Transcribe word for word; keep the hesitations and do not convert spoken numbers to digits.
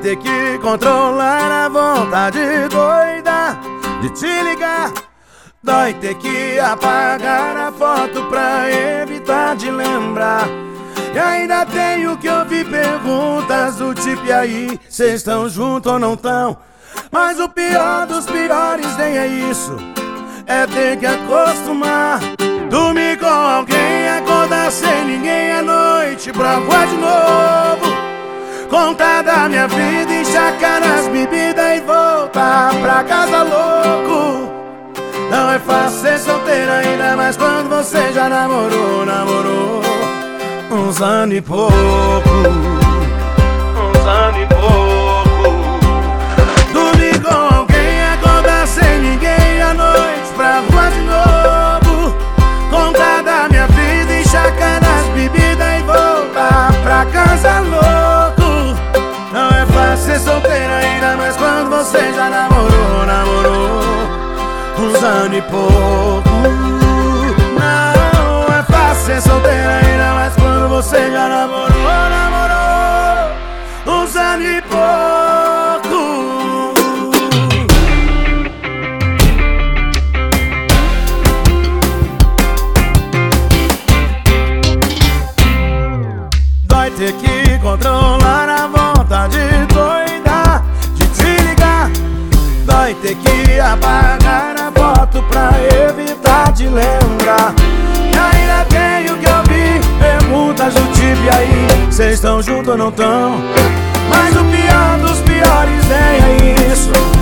ter que controlar a vontade doida de te ligar. Dói ter que apagar a foto pra evitar de lembrar. E ainda tenho que ouvir perguntas do tipo: e aí, cês estão juntos ou não tão? Mas o pior dos piores nem é isso, é ter que acostumar. Dormir com alguém, acordar sem ninguém à noite pra rua de novo. Contar da minha vida, encharcar as bebidas e voltar pra casa louco. Não é fácil ser solteiro, ainda mais quando você já namorou, namorou uns anos e pouco. Uns anos e pouco. Dormir com alguém, acordar sem ninguém à noite pra rua de novo. Contar da minha vida, encharcar as bebidas e voltar pra casa louco. Não é fácil ser solteiro, ainda mais quando você já namorou, namorou uns anos e pouco. Não é fácil ser solteiro, ainda mais quando você já namorou, namorou uns anos e pouco. Dói ter que controlar a vontade doida de te ligar. Dói ter que apagar a foto pra evitar de lembrar. E ainda tenho que ouvir perguntas do tipo: e aí, cês estão juntos ou não tão? Mas o pior dos piores nem é isso,